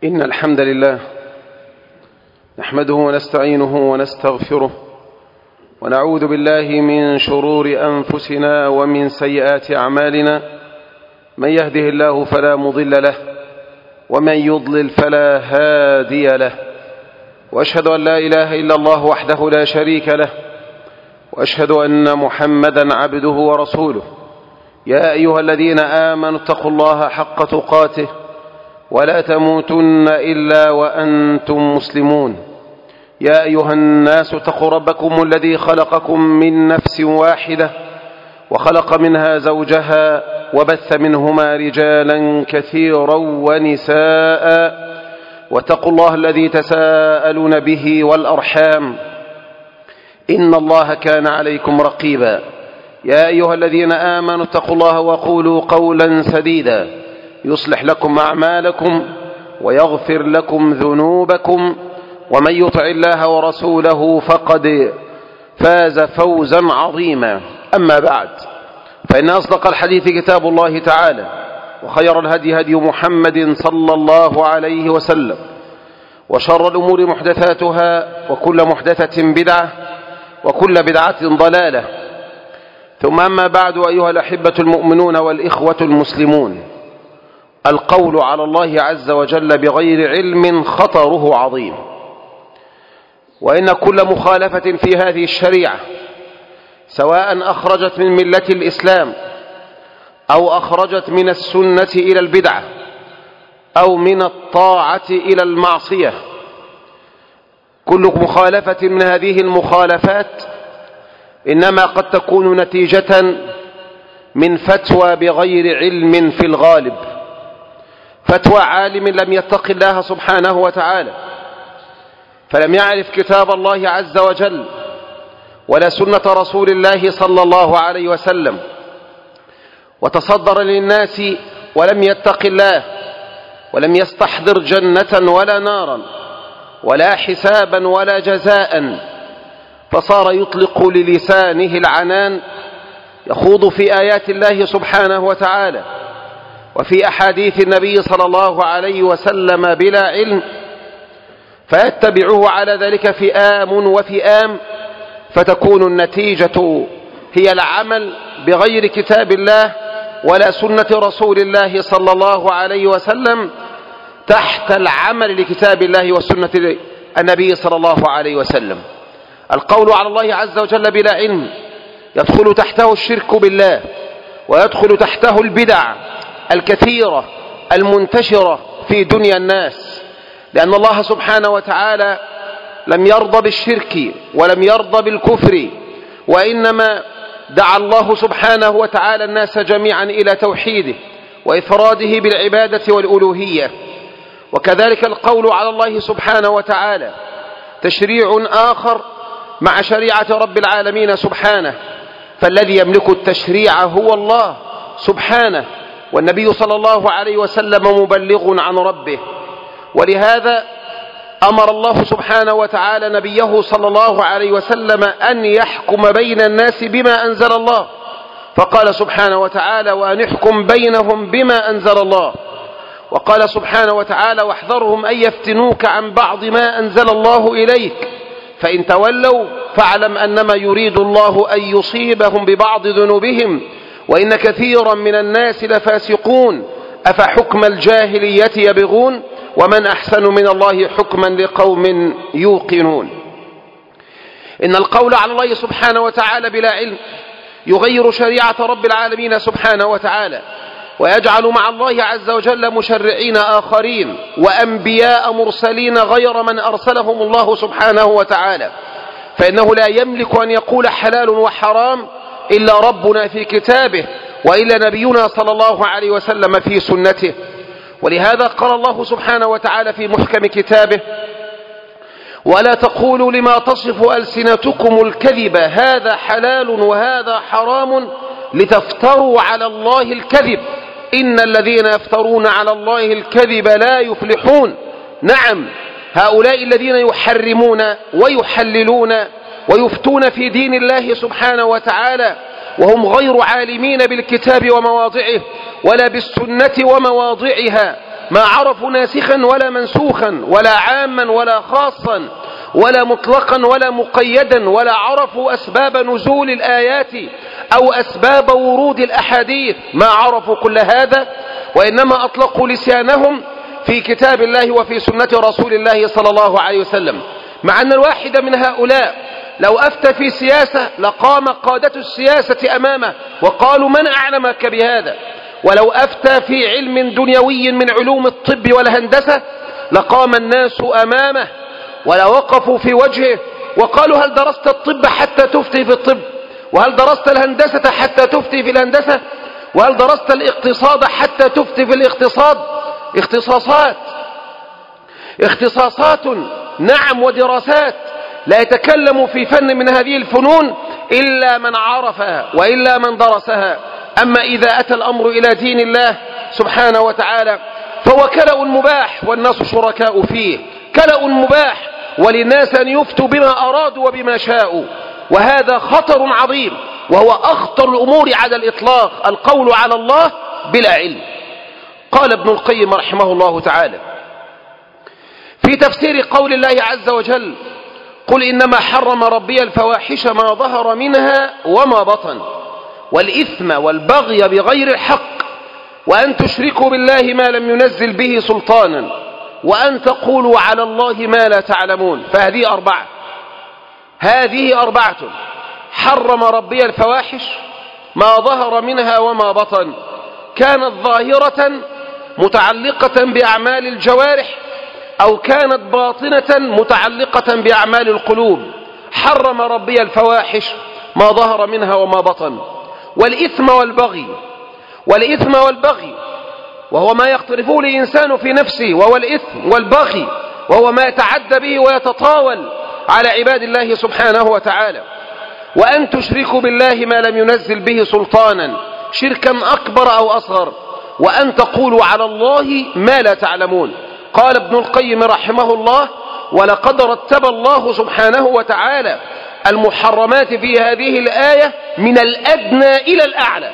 إن الحمد لله نحمده ونستعينه ونستغفره ونعوذ بالله من شرور أنفسنا ومن سيئات أعمالنا. من يهده الله فلا مضل له ومن يضلل فلا هادي له، وأشهد أن لا إله إلا الله وحده لا شريك له، وأشهد أن محمدا عبده ورسوله. يا أيها الذين آمنوا اتقوا الله حق تقاته ولا تموتن إلا وأنتم مسلمون. يا أيها الناس اتقوا ربكم الذي خلقكم من نفس واحدة وخلق منها زوجها وبث منهما رجالا كثيرا ونساء، واتقوا الله الذي تساءلون به والأرحام إن الله كان عليكم رقيبا. يا أيها الذين آمنوا اتقوا الله وقولوا قولا سديدا يصلح لكم أعمالكم ويغفر لكم ذنوبكم، ومن يطع الله ورسوله فقد فاز فوزا عظيما. أما بعد، فإن أصدق الحديث كتاب الله تعالى، وخير الهدي هدي محمد صلى الله عليه وسلم، وشر الأمور محدثاتها، وكل محدثة بدعة، وكل بدعة ضلالة. ثم أما بعد، أيها الأحبة المؤمنون والإخوة المسلمون، القول على الله عز وجل بغير علم خطره عظيم، وإن كل مخالفة في هذه الشريعة سواء أخرجت من ملة الإسلام أو أخرجت من السنة إلى البدعة أو من الطاعة إلى المعصية، كل مخالفة من هذه المخالفات إنما قد تكون نتيجة من فتوى بغير علم في الغالب، فتوى عالم لم يتق الله سبحانه وتعالى، فلم يعرف كتاب الله عز وجل ولا سنة رسول الله صلى الله عليه وسلم، وتصدر للناس ولم يتق الله، ولم يستحضر جنة ولا نارا ولا حسابا ولا جزاء، فصار يطلق للسانه العنان، يخوض في آيات الله سبحانه وتعالى وفي أحاديث النبي صلى الله عليه وسلم بلا علم، فيتبعه على ذلك فئام وفئام، فتكون النتيجة هي العمل بغير كتاب الله ولا سنة رسول الله صلى الله عليه وسلم تحت العمل لكتاب الله وسنة النبي صلى الله عليه وسلم. القول على الله عز وجل بلا علم يدخل تحته الشرك بالله، ويدخل تحته البدع الكثيرة المنتشرة في دنيا الناس، لأن الله سبحانه وتعالى لم يرضى بالشرك ولم يرضى بالكفر، وإنما دعا الله سبحانه وتعالى الناس جميعا إلى توحيده وإفراده بالعبادة والألوهية. وكذلك القول على الله سبحانه وتعالى تشريع آخر مع شريعة رب العالمين سبحانه، فالذي يملك التشريع هو الله سبحانه، والنبي صلى الله عليه وسلم مبلغ عن ربه. ولهذا أمر الله سبحانه وتعالى نبيه صلى الله عليه وسلم أن يحكم بين الناس بما أنزل الله، فقال سبحانه وتعالى: وأن يحكم بينهم بما أنزل الله. وقال سبحانه وتعالى: واحذرهم أن يفتنوك عن بعض ما أنزل الله إليك، فإن تولوا فاعلم أنما يريد الله أن يصيبهم ببعض ذنوبهم وإن كثيرا من الناس لفاسقون أفحكم الجاهلية يبغون ومن أحسن من الله حكما لقوم يوقنون. إن القول على الله سبحانه وتعالى بلا علم يغير شريعة رب العالمين سبحانه وتعالى، ويجعل مع الله عز وجل مشرعين آخرين وأنبياء مرسلين غير من أرسلهم الله سبحانه وتعالى، فإنه لا يملك أن يقول حلال وحرام إلا ربنا في كتابه، وإلا نبينا صلى الله عليه وسلم في سنته. ولهذا قال الله سبحانه وتعالى في محكم كتابه: ولا تقولوا لما تصف ألسنتكم الكذب هذا حلال وهذا حرام لتفتروا على الله الكذب إن الذين يفترون على الله الكذب لا يفلحون. نعم، هؤلاء الذين يحرمون ويحللون ويفتون في دين الله سبحانه وتعالى وهم غير عالمين بالكتاب ومواضعه ولا بالسنة ومواضعها، ما عرفوا ناسخا ولا منسوخا ولا عاما ولا خاصا ولا مطلقا ولا مقيدا، ولا عرفوا أسباب نزول الآيات أو أسباب ورود الأحاديث، ما عرفوا كل هذا، وإنما أطلقوا لسانهم في كتاب الله وفي سنة رسول الله صلى الله عليه وسلم. مع أن الواحد من هؤلاء لو أفتى في سياسة لقام قادة السياسة أمامه وقالوا من أعلمك بهذا، ولو أفتى في علم دنيوي من علوم الطب والهندسة لقام الناس أمامه ولا وقفوا في وجهه وقالوا هل درست الطب حتى تفتي في الطب؟ وهل درست الهندسة حتى تفتي في الهندسة؟ وهل درست الاقتصاد حتى تفتي في الاقتصاد؟ اختصاصات نعم، ودراسات. لا يتكلم في فن من هذه الفنون إلا من عرفها وإلا من درسها. أما إذا أتى الأمر إلى دين الله سبحانه وتعالى فهو كلأ مباح والناس شركاء فيه، كلأ مباح وللناس أن يفتوا بما أرادوا وبما شاءوا، وهذا خطر عظيم، وهو أخطر الأمور على الإطلاق، القول على الله بلا علم. قال ابن القيم رحمه الله تعالى في تفسير قول الله عز وجل: قل إنما حرم ربي الفواحش ما ظهر منها وما بطن والإثم والبغي بغير الحق وأن تشركوا بالله ما لم ينزل به سلطانا وأن تقولوا على الله ما لا تعلمون. فهذه أربعة: حرم ربي الفواحش ما ظهر منها وما بطن، كانت ظاهرة متعلقة بأعمال الجوارح أو كانت باطنة متعلقة بأعمال القلوب. حرم ربي الفواحش ما ظهر منها وما بطن، والإثم والبغي وهو ما يقترفه الإنسان في نفسه، وهو الإثم والبغي وهو ما يتعدى به ويتطاول على عباد الله سبحانه وتعالى. وأن تشركوا بالله ما لم ينزل به سلطانا، شركا أكبر أو أصغر، وأن تقولوا على الله ما لا تعلمون. قال ابن القيم رحمه الله: ولقد رتب الله سبحانه وتعالى المحرمات في هذه الآية من الأدنى إلى الأعلى،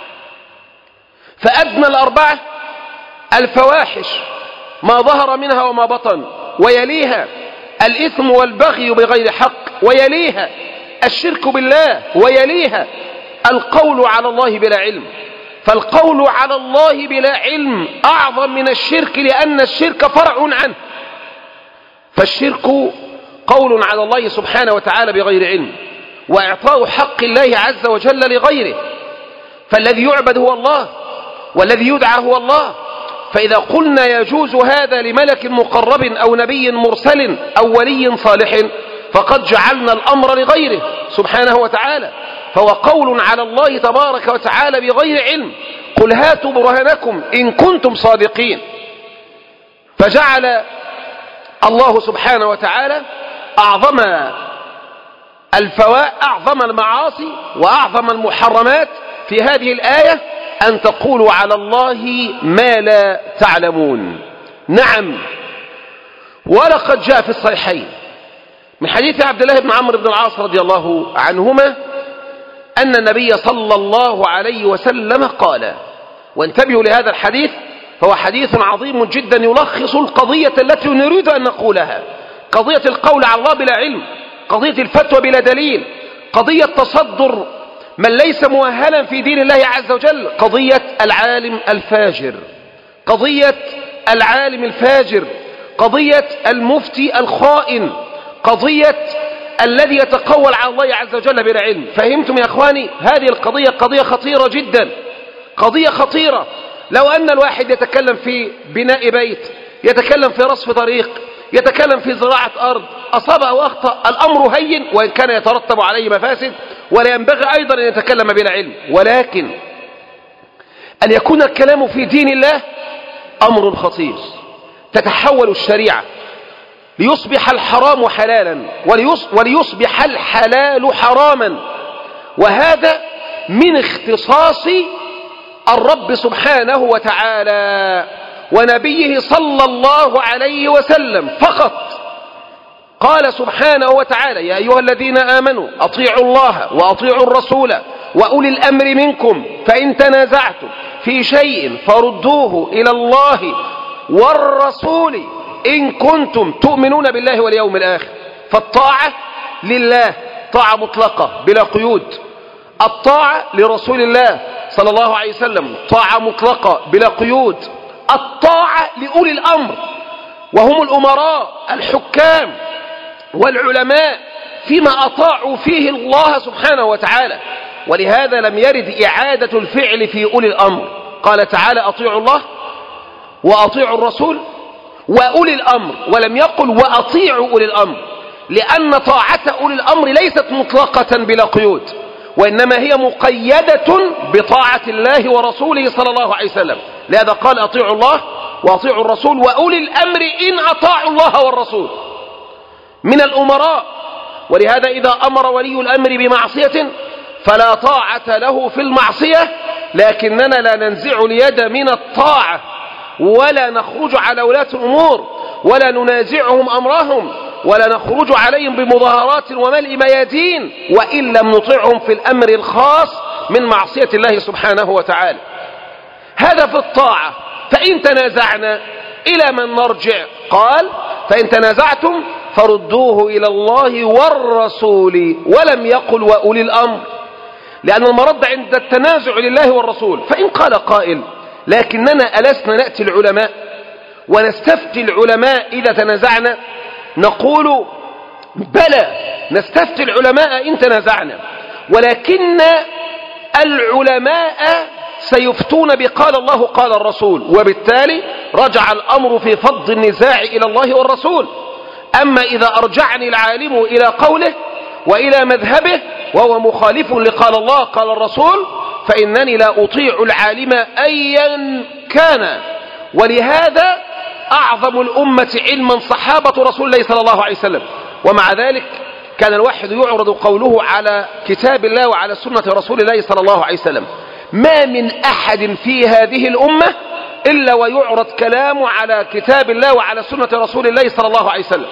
فأدنى الأربعة الفواحش ما ظهر منها وما بطن، ويليها الإثم والبغي بغير حق، ويليها الشرك بالله، ويليها القول على الله بلا علم. فالقول على الله بلا علم أعظم من الشرك، لأن الشرك فرع عنه، فالشرك قول على الله سبحانه وتعالى بغير علم، وإعطاء حق الله عز وجل لغيره، فالذي يعبد هو الله والذي يدعى هو الله. فإذا قلنا يجوز هذا لملك مقرب أو نبي مرسل أو ولي صالح فقد جعلنا الأمر لغيره سبحانه وتعالى، فهو قول على الله تبارك وتعالى بغير علم. قل هاتوا برهانكم إن كنتم صادقين. فجعل الله سبحانه وتعالى أعظم المعاصي وأعظم المحرمات في هذه الآية أن تقولوا على الله ما لا تعلمون. نعم، ولقد جاء في الصحيحين من حديث عبد الله بن عمرو بن العاص رضي الله عنهما أن النبي صلى الله عليه وسلم قال، وانتبهوا لهذا الحديث فهو حديث عظيم جدا يلخص القضية التي نريد أن نقولها، قضية القول على الله بلا علم، قضية الفتوى بلا دليل، قضية تصدر من ليس مؤهلا في دين الله عز وجل، قضية العالم الفاجر، قضية المفتي الخائن، قضية الذي يتقول على الله عز وجل بلا علم. فهمتم يا أخواني؟ هذه القضية قضية خطيرة جدا، قضية خطيرة. لو أن الواحد يتكلم في بناء بيت، يتكلم في رصف طريق، يتكلم في زراعة أرض، أصاب أو أخطأ، الأمر هين وإن كان يترتب عليه مفاسد، ولا ينبغي أيضا أن يتكلم بلا علم. ولكن أن يكون الكلام في دين الله أمر خطير، تتحول الشريعة ليصبح الحرام حلالا وليصبح الحلال حراما، وهذا من اختصاص الرب سبحانه وتعالى ونبيه صلى الله عليه وسلم فقط. قال سبحانه وتعالى: يا أيها الذين آمنوا أطيعوا الله وأطيعوا الرسول وأولي الأمر منكم فإن تنازعتم في شيء فردوه إلى الله والرسول إن كنتم تؤمنون بالله واليوم الآخر. فالطاعة لله طاعة مطلقة بلا قيود، الطاعة لرسول الله صلى الله عليه وسلم طاعة مطلقة بلا قيود، الطاعة لأولي الأمر وهم الأمراء الحكام والعلماء فيما أطاعوا فيه الله سبحانه وتعالى. ولهذا لم يرد إعادة الفعل في أولي الأمر. قال تعالى أطيعوا الله وأطيعوا الرسول وأولي الأمر، ولم يقل وأطيعوا أولي الأمر، لأن طاعة أولي الأمر ليست مطلقة بلا قيود، وإنما هي مقيدة بطاعة الله ورسوله صلى الله عليه وسلم. لهذا قال أطيعوا الله وأطيعوا الرسول وأولي الأمر إن أطاعوا الله والرسول من الأمراء. ولهذا إذا أمر ولي الأمر بمعصية فلا طاعة له في المعصية، لكننا لا ننزع اليد من الطاعة ولا نخرج على ولاة الأمور ولا ننازعهم أمرهم ولا نخرج عليهم بمظاهرات وملء ميادين وإن لم نطعهم في الأمر الخاص من معصية الله سبحانه وتعالى. هذا في الطاعة. فإن تنازعنا إلى من نرجع؟ قال فإن تنازعتم فردوه إلى الله والرسول، ولم يقل وأولي الأمر، لأن المرد عند التنازع لله والرسول. فإن قال قائل لكننا ألسنا نأتي العلماء ونستفتي العلماء إذا تنازعنا؟ نقول بلى نستفتي العلماء إن تنازعنا، ولكن العلماء سيفتون بقال الله قال الرسول، وبالتالي رجع الأمر في فض النزاع إلى الله والرسول. أما إذا أرجعني العالم إلى قوله وإلى مذهبه وهو مخالف لقال الله قال الرسول فإنني لا أطيع العالم أيا كان. ولهذا أعظم الأمة علما صحابة رسول الله صلى الله عليه وسلم، ومع ذلك كان الواحد يعرض قوله على كتاب الله وعلى سنة رسول الله صلى الله عليه وسلم. ما من أحد في هذه الأمة إلا ويعرض كلامه على كتاب الله وعلى سنة رسول الله صلى الله عليه وسلم.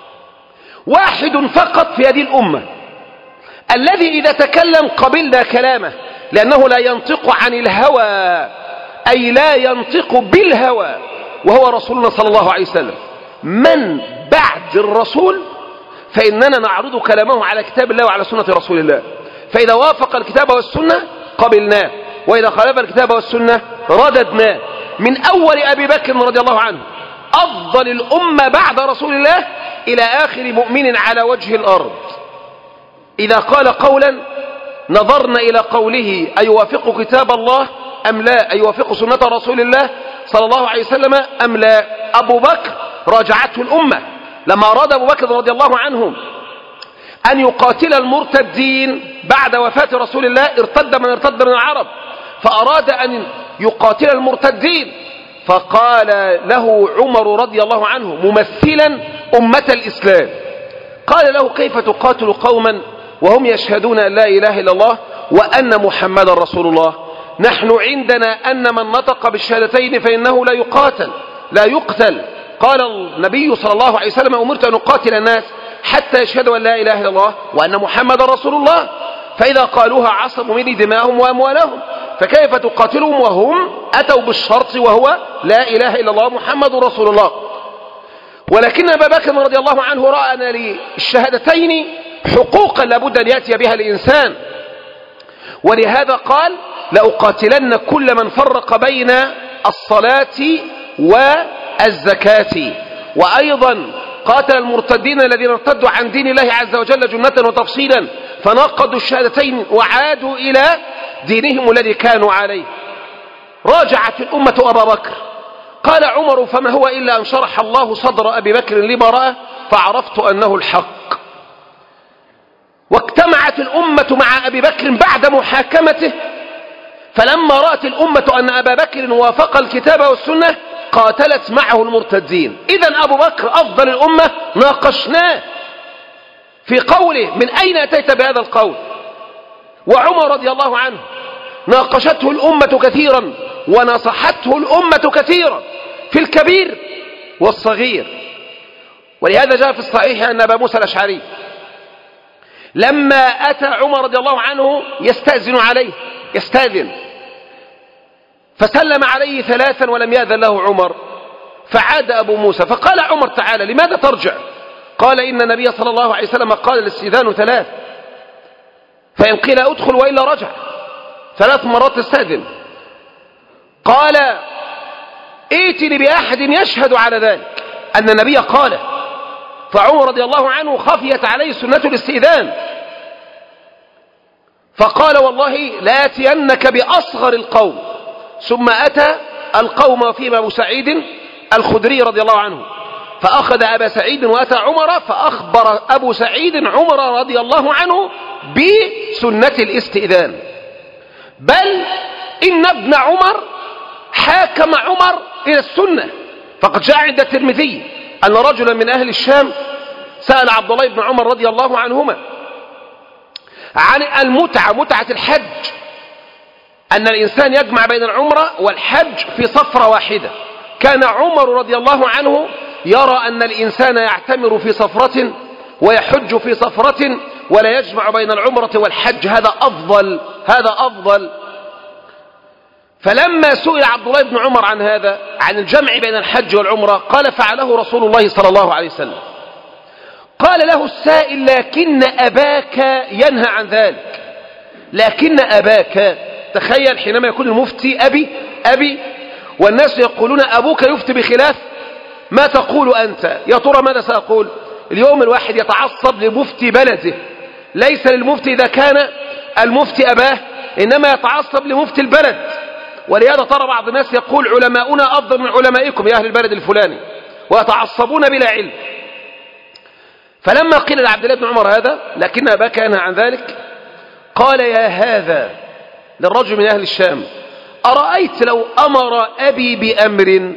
واحد فقط في هذه الأمة الذي إذا تكلم قبلنا كلامه، لأنه لا ينطق عن الهوى، أي لا ينطق بالهوى، وهو رسولنا صلى الله عليه وسلم. من بعد الرسول فإننا نعرض كلامه على كتاب الله وعلى سنة رسول الله، فإذا وافق الكتاب والسنة قبلناه، وإذا خالف الكتاب والسنة رددناه. من أول أبي بكر رضي الله عنه أفضل الأمة بعد رسول الله إلى آخر مؤمن على وجه الأرض، إذا قال قولا نظرنا إلى قوله أيوافق كتاب الله أم لا، أيوافق سنة رسول الله صلى الله عليه وسلم أم لا. أبو بكر راجعته الأمة لما أراد أبو بكر رضي الله عنه أن يقاتل المرتدين بعد وفاة رسول الله، ارتد من ارتد من العرب، فأراد أن يقاتل المرتدين، فقال له عمر رضي الله عنه ممثلا أمة الإسلام، قال له كيف تقاتل قوما وهم يشهدون أن لا إله إلا الله وأن محمد رسول الله؟ نحن عندنا أن من نطق بالشهادتين فإنه لا يقاتل لا يقتل. قال النبي صلى الله عليه وسلم أمرت أن أقاتل الناس حتى يشهدوا أن لا إله إلا الله وأن محمد رسول الله، فإذا قالوها عصموا مني دماءهم وأموالهم، فكيف تقاتلهم وهم أتوا بالشرط وهو لا إله إلا الله محمد رسول الله. ولكن أبا بكر رضي الله عنه رأى أن للشهادتين حقوقا لابد أن يأتي بها الإنسان، ولهذا قال لأقاتلن كل من فرق بين الصلاة والزكاة. وأيضا قاتل المرتدين الذين ارتدوا عن دين الله عز وجل جملة وتفصيلا فنقضوا الشهادتين وعادوا إلى دينهم الذي كانوا عليه. راجعت الأمة أبا بكر. قال عمر فما هو إلا أن شرح الله صدر أبي بكر لما رأى فعرفت أنه الحق. واجتمعت الأمة مع أبي بكر بعد محاكمته، فلما رأت الأمة أن أبا بكر وافق الكتاب والسنة قاتلت معه المرتدين. إذن أبو بكر أفضل الأمة ناقشناه في قوله من أين أتيت بهذا القول، وعمر رضي الله عنه ناقشته الأمة كثيرا ونصحته الأمة كثيرا في الكبير والصغير. ولهذا جاء في الصحيح أن أبا موسى الأشعري لما أتى عمر رضي الله عنه يستأذن عليه فسلم عليه ثلاثا ولم يأذن له عمر، فعاد أبو موسى فقال عمر تعالى لماذا ترجع؟ قال إن النبي صلى الله عليه وسلم قال الاستئذان 3، فإن قيل أدخل وإلا رجع 3 مرات تستأذن. قال ائتني بأحد يشهد على ذلك أن النبي قال. فعمر رضي الله عنه خفيت عليه سنة الاستئذان، فقال والله لآتينك بأصغر القوم. ثم أتى القوم وفيهم أبو سعيد الخدري رضي الله عنه، فأخذ أبا سعيد وأتى عمر، فأخبر أبو سعيد عمر رضي الله عنه بسنة الاستئذان. بل إن ابن عمر حاكم عمر إلى السنة، فقد جاء عند الترمذي أن رجلا من أهل الشام سأل عبد الله بن عمر رضي الله عنهما عن المتعة، متعة الحج، أن الإنسان يجمع بين العمرة والحج في صفرة واحدة. كان عمر رضي الله عنه يرى أن الإنسان يعتمر في صفرة ويحج في صفرة ولا يجمع بين العمرة والحج، هذا أفضل، هذا أفضل. فلما سئل عبد الله بن عمر عن هذا، عن الجمع بين الحج والعمرة، قال فعله رسول الله صلى الله عليه وسلم. قال له السائل لكن أباك ينهى عن ذلك، لكن أباك، تخيل حينما يكون المفتي أبي والناس يقولون أبوك يفتي بخلاف ما تقول أنت، يا ترى ماذا سأقول؟ اليوم الواحد يتعصب لمفتي بلده، ليس للمفتي إذا كان المفتي أباه، إنما يتعصب لمفتي البلد. ولهذا ترى بعض الناس يقول علماؤنا أفضل من علمائكم يا أهل البلد الفلاني، ويتعصبون بلا علم. فلما قيل لعبد الله بن عمر هذا لكن أباك ينهى عن ذلك، قال يا هذا للرجل من أهل الشام أرأيت لو أمر أبي بأمر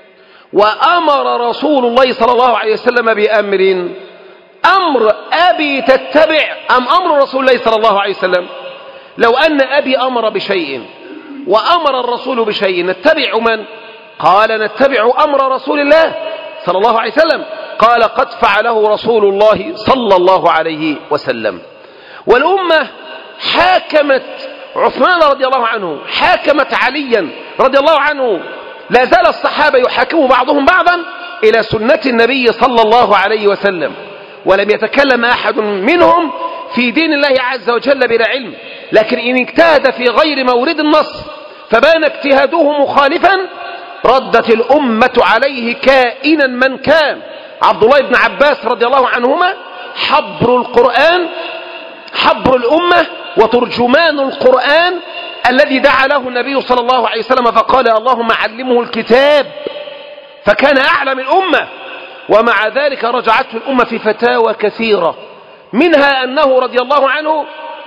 وأمر رسول الله صلى الله عليه وسلم بأمر، أمر أبي تتبع أم أمر رسول الله صلى الله عليه وسلم؟ لو أن أبي أمر بشيء وأمر الرسول بشيء نتبع من؟ قال نتبع أمر رسول الله صلى الله عليه وسلم. قال قد فعله رسول الله صلى الله عليه وسلم. والأمة حاكمت عثمان رضي الله عنه، حاكمت عليا رضي الله عنه، لا زال الصحابة يحاكموا بعضهم بعضا إلى سنة النبي صلى الله عليه وسلم، ولم يتكلم أحد منهم في دين الله عز وجل بلا علم. لكن إن اجتهد في غير مورد النص فبان اجتهاده مخالفا ردت الأمة عليه كائنا من كان. عبد الله بن عباس رضي الله عنهما حبر القرآن، حبر الأمة وترجمان القرآن الذي دعا له النبي صلى الله عليه وسلم فقال اللهم علمه الكتاب، فكان أعلم الأمة. ومع ذلك رجعته الأمة في فتاوى كثيرة، منها أنه رضي الله عنه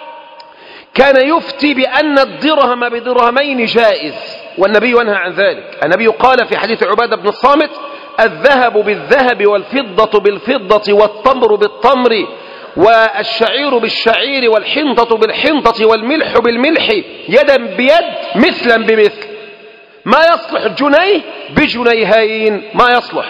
كان يفتي بأن الدرهم بدرهمين جائز، والنبي ينهى عن ذلك. النبي قال في حديث عبادة بن الصامت الذهب بالذهب والفضة بالفضة والتمر بالتمر والشعير بالشعير والحنطة بالحنطة والملح بالملح يدا بيد مثلا بمثل، ما يصلح جنيه بجنيهين ما يصلح.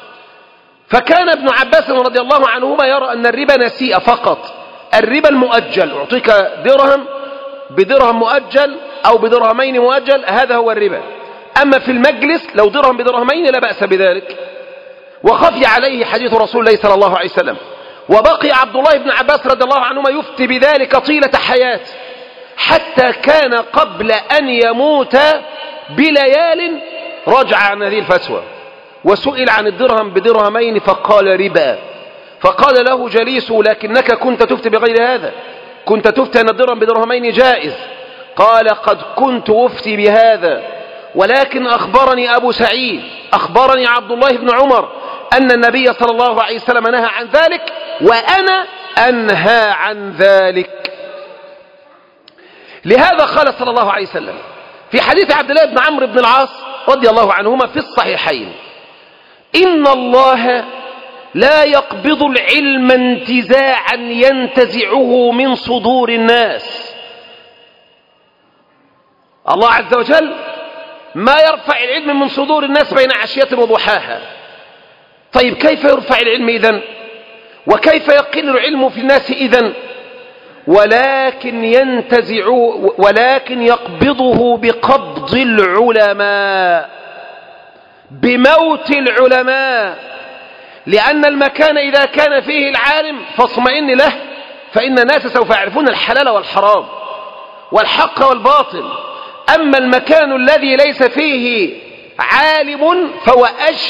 فكان ابن عباس رضي الله عنهما يرى أن الربا نسيئة فقط، الربا المؤجل، أعطيك درهم بدرهم مؤجل أو بدرهمين مؤجل، هذا هو الربا. أما في المجلس لو درهم بدرهمين لا بأس بذلك. وخفي عليه حديث رسول الله صلى الله عليه وسلم. وبقي عبد الله بن عباس رضي الله عنهما يفتي بذلك طيلة حياته، حتى كان قبل أن يموت بليال رجع عن هذه الفتوى، وسئل عن الدرهم بدرهمين فقال ربا. فقال له جليسه لكنك كنت تفتي بغير هذا، كنت تفتي أن الدرهم بدرهمين جائز. قال قد كنت أفتي بهذا، ولكن أخبرني أبو سعيد، أخبرني عبد الله بن عمر أن النبي صلى الله عليه وسلم نهى عن ذلك وأنا أنهى عن ذلك. لهذا قال صلى الله عليه وسلم في حديث عبد الله بن عمرو بن العاص رضي الله عنهما في الصحيحين إن الله لا يقبض العلم انتزاعا ينتزعه من صدور الناس. الله عز وجل ما يرفع العلم من صدور الناس بين عشية وضحاها. طيب كيف يرفع العلم إذن؟ وكيف يقل العلم في الناس إذن؟ ولكن يقبضه بقبض العلماء، بموت العلماء، لأن المكان إذا كان فيه العالم فاطمئن له، فإن الناس سوف يعرفون الحلال والحرام والحق والباطل. أما المكان الذي ليس فيه عالم فهو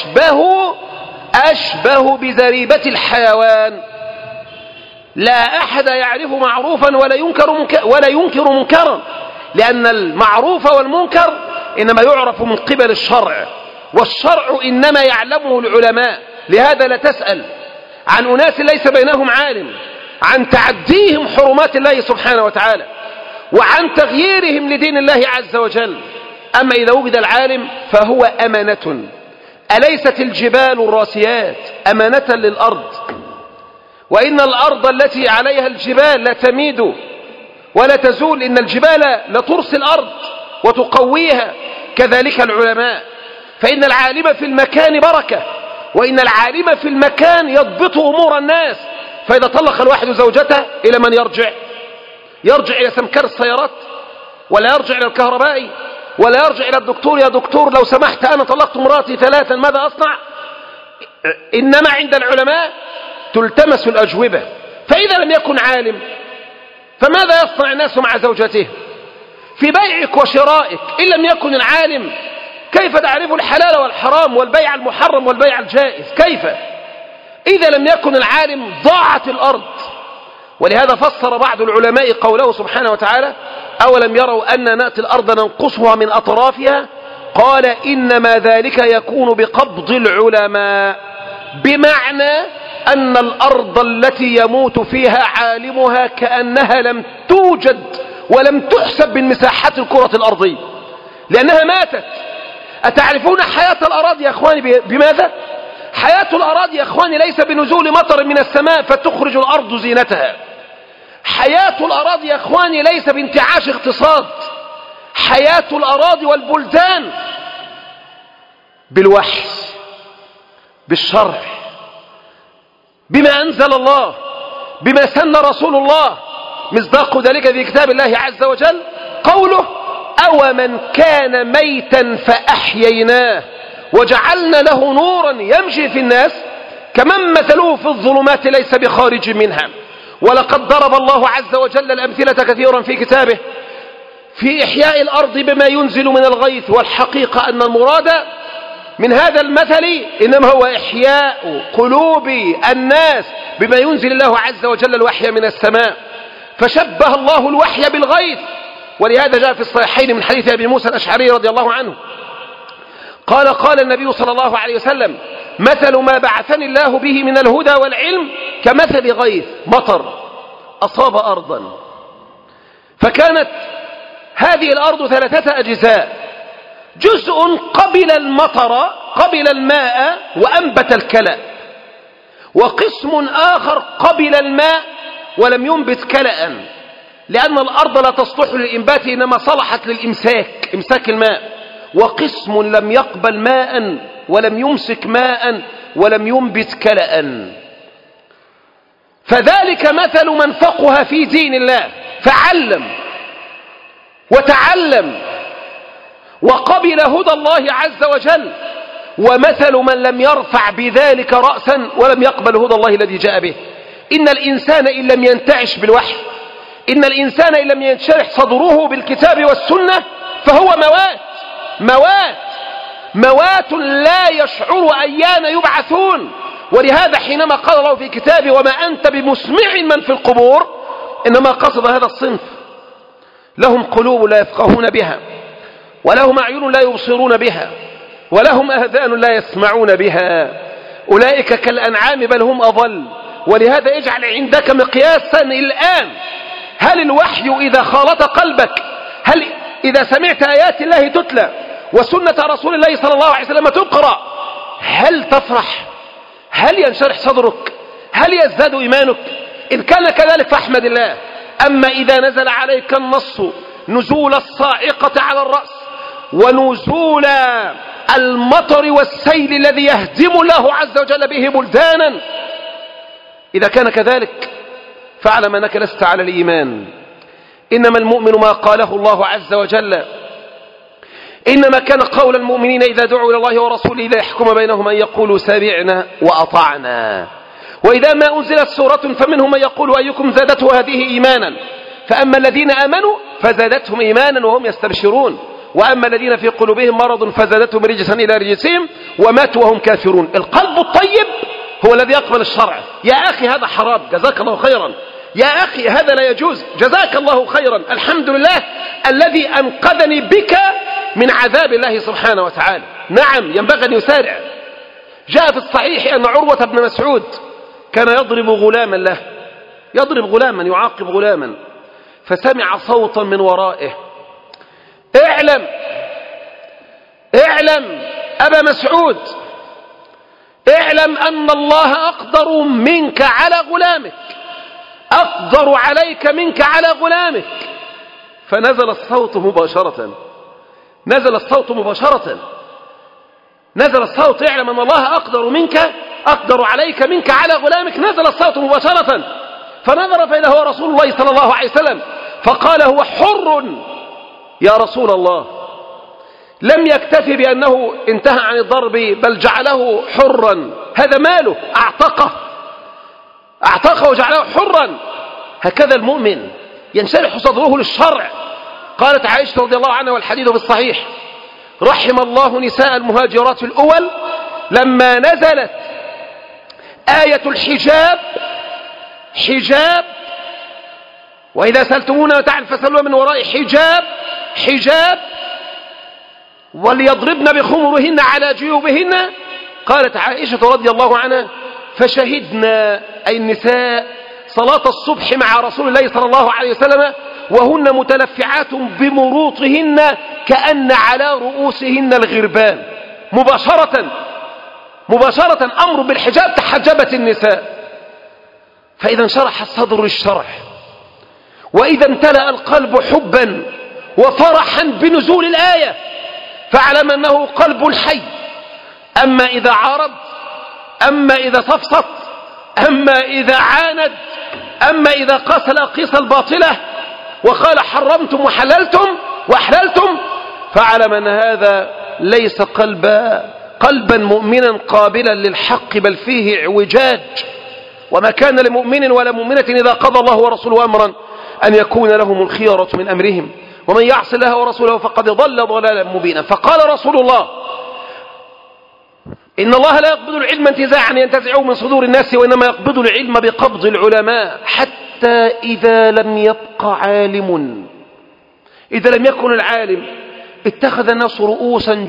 أشبه بزريبة الحيوان، لا أحد يعرف معروفا ولا ينكر منكرا، لأن المعروف والمنكر إنما يعرف من قبل الشرع، والشرع إنما يعلمه العلماء. لهذا لا تسأل عن أناس ليس بينهم عالم عن تعديهم حرمات الله سبحانه وتعالى وعن تغييرهم لدين الله عز وجل. أما إذا وجد العالم فهو أمانة. أليست الجبال الراسيات أمانة للأرض؟ وإن الأرض التي عليها الجبال لا تميد ولا تزول، إن الجبال لترسي الأرض وتقويها. كذلك العلماء، فإن العالم في المكان بركة، وإن العالم في المكان يضبط أمور الناس. فإذا طلق الواحد زوجته إلى من يرجع إلى سمكر السيارات، ولا يرجع إلى الكهربائي، ولا يرجع إلى الدكتور، يا دكتور لو سمحت أنا طلقت مراتي 3 ماذا أصنع؟ إنما عند العلماء تلتمس الأجوبة. فإذا لم يكن عالم فماذا يصنع الناس مع زوجته؟ في بيعك وشرائك إن لم يكن العالم كيف تعرف الحلال والحرام والبيع المحرم والبيع الجائز؟ كيف؟ إذا لم يكن العالم ضاعت الأرض. ولهذا فسر بعض العلماء قوله سبحانه وتعالى: أولم يروا أن نأتي الأرض ننقصها من أطرافها؟ قال: إنما ذلك يكون بقبض العلماء، بمعنى أن الأرض التي يموت فيها عالمها كأنها لم توجد ولم تحسب من مساحات الكرة الأرضية، لأنها ماتت. أتعرفون حياة الأراضي يا أخواني بماذا؟ حياة الأراضي يا أخواني ليس بنزول مطر من السماء فتخرج الأرض زينتها. حياة الأراضي يا أخواني ليس بانتعاش اقتصاد. حياة الأراضي والبلدان بالوحي، بالشرع، بما أنزل الله، بما سن رسول الله. مصداق ذلك في كتاب الله عز وجل قوله: أومن كان ميتا فأحييناه وجعلنا له نورا يمشي في الناس كمن مثله في الظلمات ليس بخارج منها. ولقد ضرب الله عز وجل الأمثلة كثيرا في كتابه في إحياء الأرض بما ينزل من الغيث. والحقيقة أن المراد من هذا المثل إنما هو إحياء قلوب الناس بما ينزل الله عز وجل الوحي من السماء. فشبه الله الوحي بالغيث. ولهذا جاء في الصحيحين من حديث أبي موسى الأشعري رضي الله عنه قال النبي صلى الله عليه وسلم: مثل ما بعثني الله به من الهدى والعلم كمثل غيث مطر أصاب أرضا، فكانت هذه الأرض 3 أجزاء: جزء قبل المطر قبل الماء وأنبت الكلأ، وقسم آخر قبل الماء ولم ينبت كلأ، لأن الأرض لا تصلح للإنبات إنما صلحت للإمساك، إمساك الماء. وقسم لم يقبل ماء ولم يمسك ماء ولم ينبت كلأ. فذلك مثل من فقه في دين الله فعلم وتعلم وقبل هدى الله عز وجل، ومثل من لم يرفع بذلك رأسا ولم يقبل هدى الله الذي جاء به. إن الإنسان إن لم ينتعش بالوحي، إن الإنسان إن لم ينشرح صدره بالكتاب والسنة فهو موات لا يشعر أيان يبعثون. ولهذا حينما قال الله في كتابه: وما أنت بمسمع من في القبور، إنما قصد هذا الصنف: لهم قلوب لا يفقهون بها، ولهم أعين لا يبصرون بها، ولهم آذان لا يسمعون بها، أولئك كالأنعام بل هم أضل. ولهذا اجعل عندك مقياسا الآن: هل الوحي إذا خالط قلبك، هل إذا سمعت آيات الله تتلى وسنة رسول الله صلى الله عليه وسلم تقرأ، هل تفرح؟ هل ينشرح صدرك؟ هل يزداد إيمانك؟ إن كان كذلك فاحمد الله. أما إذا نزل عليك النص نزول الصاعقة على الرأس ونزول المطر والسيل الذي يهدم الله عز وجل به بلدانا، إذا كان كذلك فاعلم أنك لست على الإيمان. إنما المؤمن ما قاله الله عز وجل إنما كان قول المؤمنين إذا دعوا إلى الله ورسوله ليحكم بينهم أن يقولوا سمعنا وأطعنا. وإذا ما أنزلت سورة فمنهم من يقول أيكم زادته هذه إيمانا، فأما الذين آمنوا فزادتهم إيمانا وهم يستبشرون، وأما الذين في قلوبهم مرض فزادتهم رجسا إلى رجسهم وماتوا وهم كافرون. القلب الطيب هو الذي يقبل الشرع. يا أخي هذا حرام، جزاك الله خيرا. يا أخي هذا لا يجوز، جزاك الله خيرا. الحمد لله الذي أنقذني بك من عذاب الله سبحانه وتعالى. نعم ينبغي أن يسارع. جاء في الصحيح أن عروة بن مسعود كان يضرب غلاما له، يضرب غلاما يعاقب غلاما، فسمع صوتا من ورائه: اعلم أبا مسعود، اعلم أن الله أقدر منك على غلامك، أقدر عليك منك على غلامك. فنزل الصوت مباشرة، نزل الصوت مباشرة، نزل الصوت: اعلم أن الله أقدر منك، أقدر عليك منك على غلامك. نزل الصوت مباشرة، فنظر فإذا هو رسول الله صلى الله عليه وسلم، فقال: هو حر يا رسول الله. لم يكتفي بأنه انتهى عن الضرب، بل جعله حرا. هذا ماله، أعتقه وجعله حرا. هكذا المؤمن ينشرح صدره للشرع. قالت عائشة رضي الله عنها والحديث بالصحيح: رحم الله نساء المهاجرات الأول لما نزلت آية الحجاب، حجاب وإذا سألتمونا متاعا فاسألوها من وراء حجاب وليضربن بخمرهن على جيوبهن. قالت عائشة رضي الله عنها: فشهدنا أي النساء صلاة الصبح مع رسول الله صلى الله عليه وسلم وهن متلفعات بمروطهن كأن على رؤوسهن الغربان. مباشرة أمر بالحجاب، تحجبت النساء. فإذا انشرح الصدر للشرع، وإذا امتلأ القلب حبا وفرحا بنزول الآية، فاعلم أنه قلب حي. أما إذا عارض، أما إذا صفصت، أما إذا عاند، أما إذا قاس الأقيس الباطلة وقال حرمتم وحللتم وأحللتم، فاعلم أن هذا ليس قلبا مؤمنا قابلا للحق، بل فيه اعوجاج. وما كان لمؤمن ولا مؤمنة إذا قضى الله ورسوله أمرا أن يكون لهم الخيرة من أمرهم، ومن يعص الله ورسوله فقد ضل ضلالا مبينا. فقال رسول الله: إن الله لا يقبض العلم انتزاعا ينتزعه من صدور الناس، وإنما يقبض العلم بقبض العلماء، حتى إذا لم يبق عالم، إذا لم يكن العالم، اتخذ الناس رؤوسا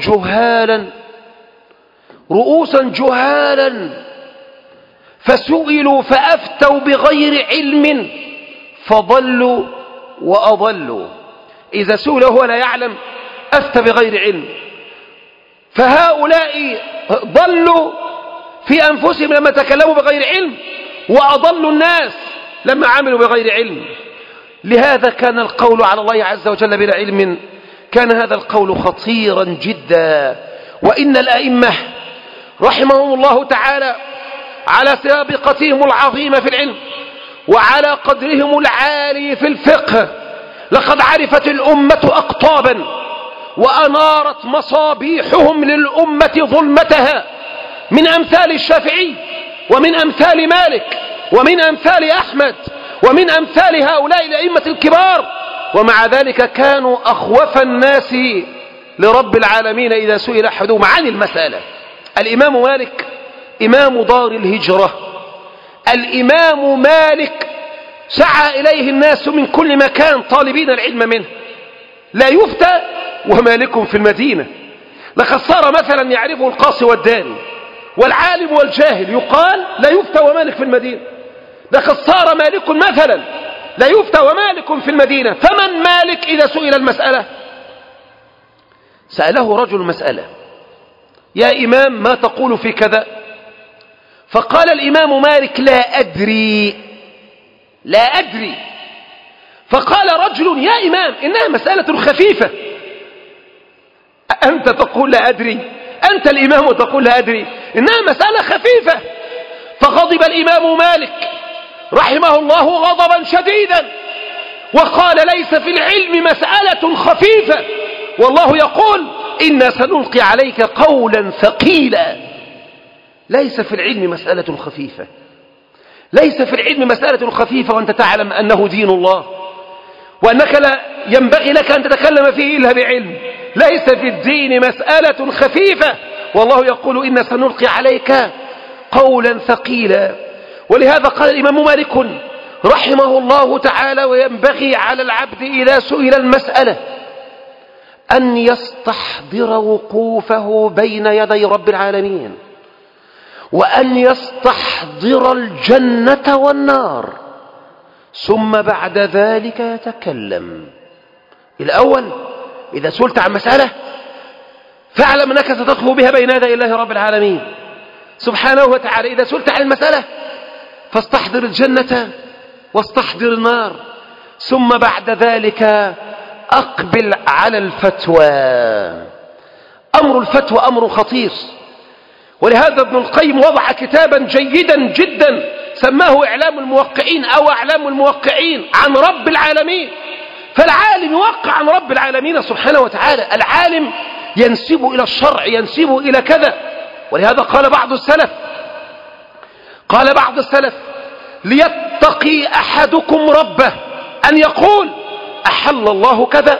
جهالا فسئلوا فأفتوا بغير علم فضلوا وأضلوا. إذا سئل هو لا يعلم أفتى بغير علم، فهؤلاء ضلوا في أنفسهم لما تكلموا بغير علم، وأضلوا الناس لما عملوا بغير علم. لهذا كان القول على الله عز وجل بلا علم، كان هذا القول خطيرا جدا. وإن الأئمة رحمهم الله تعالى على سابقتهم العظيمة في العلم وعلى قدرهم العالي في الفقه لقد عرفت الأمة أقطابا، وأنارت مصابيحهم للأمة ظلمتها، من أمثال الشافعي ومن أمثال مالك ومن أمثال أحمد ومن أمثال هؤلاء الأئمة الكبار. ومع ذلك كانوا أخوف الناس لرب العالمين إذا سئل أحدهم عن المسألة. الإمام مالك إمام دار الهجرة، الإمام مالك سعى إليه الناس من كل مكان طالبين العلم منه، لا يفتى ومالك في المدينة. لقد صار مثلا يعرفه القاصي والداني، والعالم والجاهل يقال لا يفتى ومالك في المدينة. لقد صار مالك مثلا لا يفتى ومالك في المدينة. فمن مالك إذا سئل المسألة؟ سأله رجل مسألة: يا إمام ما تقول في كذا؟ فقال الإمام مالك: لا أدري. فقال رجل: يا إمام إنها مسألة خفيفة. أنت تقول لا أدري؟ أنت الإمام وتقول لا أدري؟ إنها مسألة خفيفة. فغضب الإمام مالك رحمه الله غضبا شديدا وقال: ليس في العلم مسألة خفيفة، والله يقول: إنا سنلقي عليك قولا ثقيلا. ليس في العلم مسألة خفيفة، ليس في العلم مسألة خفيفة وأنت تعلم أنه دين الله، وأنك لا ينبغي لك أن تتكلم فيه إلا بعلم. ليس في الدين مسألة خفيفة، والله يقول إنا سنلقي عليك قولا ثقيلا. ولهذا قال الإمام مالك رحمه الله تعالى: وينبغي على العبد إذا سئل المسألة أن يستحضر وقوفه بين يدي رب العالمين، وأن يستحضر الجنة والنار، ثم بعد ذلك يتكلم. الأول إذا سئلت عن مسألة فاعلم أنك ستقف بها بين يدي الله رب العالمين سبحانه وتعالى. إذا سئلت عن المسألة فاستحضر الجنة واستحضر النار، ثم بعد ذلك أقبل على الفتوى. أمر الفتوى أمر خطير، ولهذا ابن القيم وضع كتابا جيدا جدا سماه إعلام الموقعين أو أعلام الموقعين عن رب العالمين. فالعالم يوقع عن رب العالمين سبحانه وتعالى، العالم ينسب إلى الشرع، ينسب إلى كذا. ولهذا قال بعض السلف: ليتقي أحدكم ربه أن يقول أحل الله كذا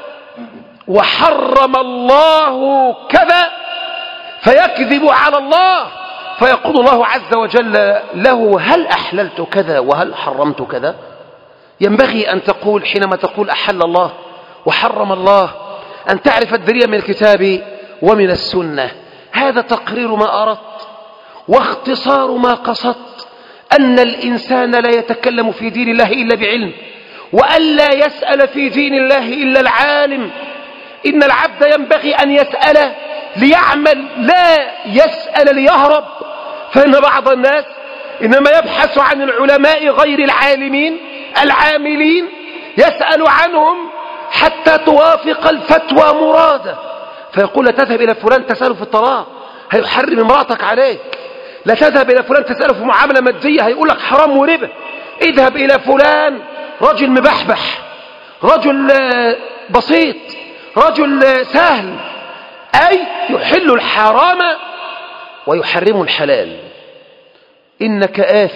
وحرم الله كذا، فيكذب على الله فيقول الله عز وجل له: هل أحللت كذا وهل حرمت كذا؟ ينبغي أن تقول حينما تقول أحل الله وحرم الله أن تعرف الدليل من الكتاب ومن السنة. هذا تقرير ما أردت واختصار ما قصدت، أن الإنسان لا يتكلم في دين الله إلا بعلم، وألا يسأل في دين الله إلا العالم. إن العبد ينبغي أن يسأل ليعمل، لا يسأل ليهرب. فإن بعض الناس إنما يبحث عن العلماء غير العالمين العاملين، يسأل عنهم حتى توافق الفتوى مراده، فيقول: لا تذهب إلى فلان تسأله في الطلاق هيحرم امرأتك عليك، لا تذهب إلى فلان تسأله في معاملة مادية هيقول لك حرام وربا، اذهب إلى فلان رجل مبحبح، رجل بسيط، رجل سهل، أي يحل الحرام ويحرم الحلال. إنك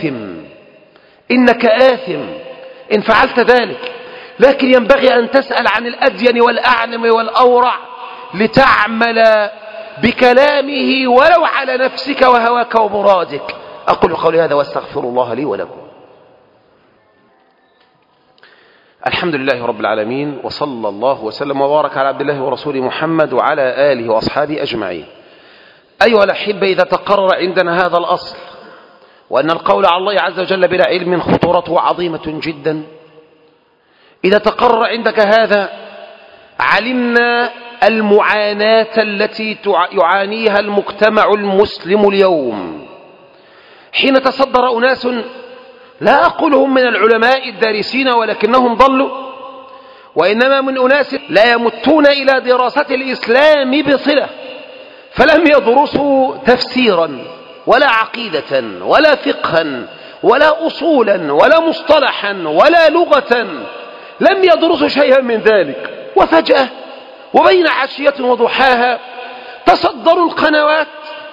آثم إن فعلت ذلك. لكن ينبغي أن تسأل عن الأدين والأعلم والأورع لتعمل بكلامه ولو على نفسك وهواك ومرادك. أقول قولي هذا واستغفر الله لي ولكم. الحمد لله رب العالمين، وصلى الله وسلم وبارك على عبد الله ورسوله محمد وعلى آله وأصحابه أجمعين. أيها الأحبة، إذا تقرر عندنا هذا الأصل، وأن القول على الله عز وجل بلا علم خطورته عظيمة جدا، إذا تقرر عندك هذا علمنا المعاناة التي يعانيها المجتمع المسلم اليوم حين تصدر أناس، لا أقولهم من العلماء الدارسين ولكنهم ضلوا، وإنما من أناس لا يمتون إلى دراسة الإسلام بصلة، فلم يدرسوا تفسيرا ولا عقيدة ولا فقها ولا أصولا ولا مصطلحا ولا لغة، لم يدرسوا شيئا من ذلك. وفجأة وبين عشية وضحاها تصدروا القنوات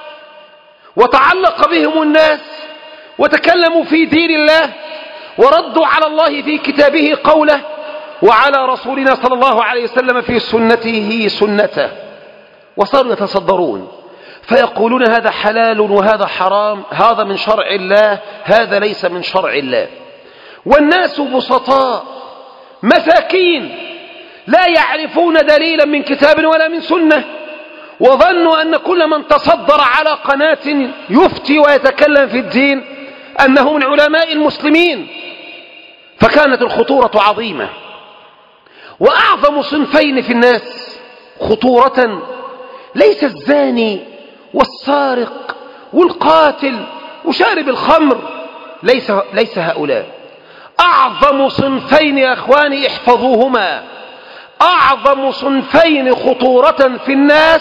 وتعلق بهم الناس وتكلموا في دين الله وردوا على الله في كتابه قوله، وعلى رسولنا صلى الله عليه وسلم في سنته سنته، وصاروا يتصدرون فيقولون هذا حلال وهذا حرام، هذا من شرع الله، هذا ليس من شرع الله. والناس بسطاء مساكين لا يعرفون دليلا من كتاب ولا من سنة، وظنوا أن كل من تصدر على قناة يفتي ويتكلم في الدين أنه من علماء المسلمين. فكانت الخطورة عظيمة. وأعظم صنفين في الناس خطورة ليس الزاني والسارق والقاتل وشارب الخمر، ليس هؤلاء. أعظم صنفين يا أخواني احفظوهما، أعظم صنفين خطورة في الناس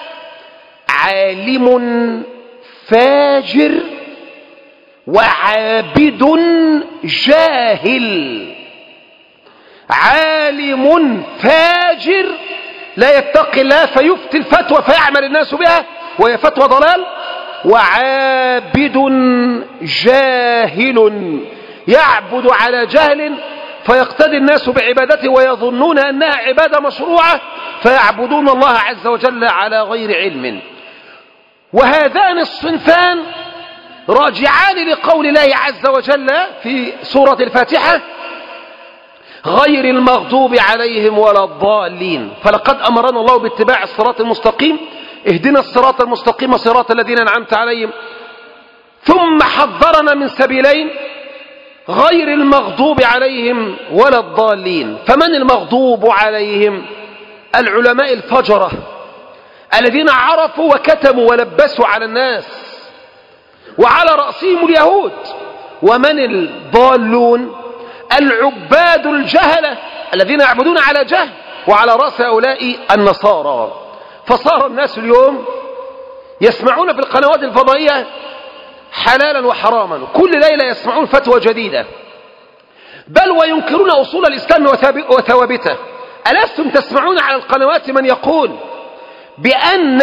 عالم فاجر وعابد جاهل. عالم فاجر لا يتقي الله فيفتي الفتوى فيعمل الناس بها وهي فتوى ضلال، وعابد جاهل يعبد على جهل فيقتدي الناس بعبادته ويظنون أنها عبادة مشروعة فيعبدون الله عز وجل على غير علم. وهذان الصنفان راجعان لقول الله عز وجل في سورة الفاتحة غير المغضوب عليهم ولا الضالين. فلقد أمرنا الله باتباع الصراط المستقيم، اهدنا الصراط المستقيم صراط الذين أنعمت عليهم، ثم حذرنا من سبيلين غير المغضوب عليهم ولا الضالين. فمن المغضوب عليهم؟ العلماء الفجرة الذين عرفوا وكتموا ولبسوا على الناس وعلى رأسهم اليهود. ومن الضالون؟ العباد الجهلة الذين يعبدون على جهل، وعلى رأس هؤلاء النصارى. فصار الناس اليوم يسمعون في القنوات الفضائية حلالا وحراما، كل ليلة يسمعون فتوى جديدة، بل وينكرون أصول الإسلام وثوابته. ألستم تسمعون على القنوات من يقول بأن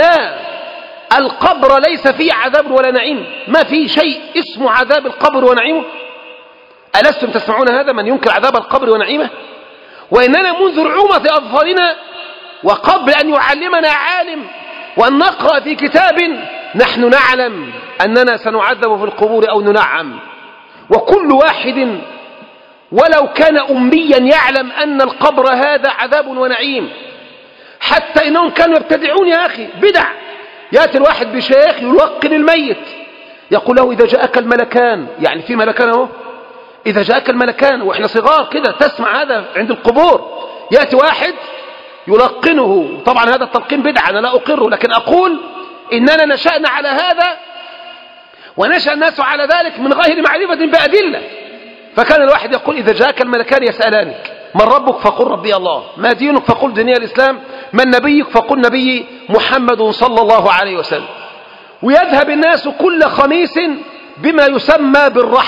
القبر ليس فيه عذاب ولا نعيم؟ ما فيه شيء اسمه عذاب القبر ونعيمه. ألستم تسمعون هذا؟ من ينكر عذاب القبر ونعيمه؟ وإننا منذ رعومة أظفارنا وقبل أن يعلمنا عالم وأن نقرأ في كتاب نحن نعلم أننا سنعذب في القبور أو ننعم. وكل واحد ولو كان أميا يعلم أن القبر هذا عذاب ونعيم. حتى إنهم كانوا يبتدعون يا أخي بدع. يأتي الواحد بشيخ يلقن الميت يقول له إذا جاءك الملكان، يعني في ملكان اهو، إذا جاءك الملكان، وإحنا صغار كده تسمع هذا عند القبور. يأتي واحد يلقنه، طبعا هذا التلقين بدعة أنا لا أقره، لكن أقول إننا نشأنا على هذا ونشأ الناس على ذلك من غير معرفة بأدلة. فكان الواحد يقول إذا جاءك الملكان يسألانك من ربك فقل ربي الله، ما دينك فقل ديني الإسلام، من نبيك فقل نبي محمد صلى الله عليه وسلم. ويذهب الناس كل خميس بما يسمى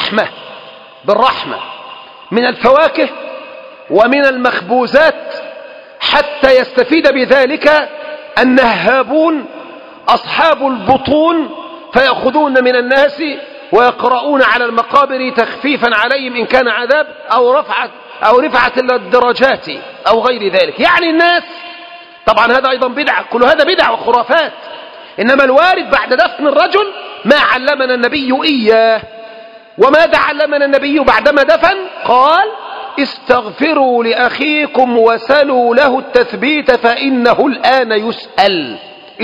بالرحمة من الفواكه ومن المخبوزات، حتى يستفيد بذلك النهابون أصحاب البطون فيأخذون من الناس ويقرؤون على المقابر تخفيفا عليهم إن كان عذاب أو رفعت الدرجات أو غير ذلك. يعني الناس طبعا هذا أيضا بدعة، كل هذا بدع وخرافات. إنما الوارد بعد دفن الرجل ما علمنا النبي إياه. وماذا علمنا النبي بعدما دفن؟ قال استغفروا لأخيكم وسلوا له التثبيت فإنه الآن يسأل.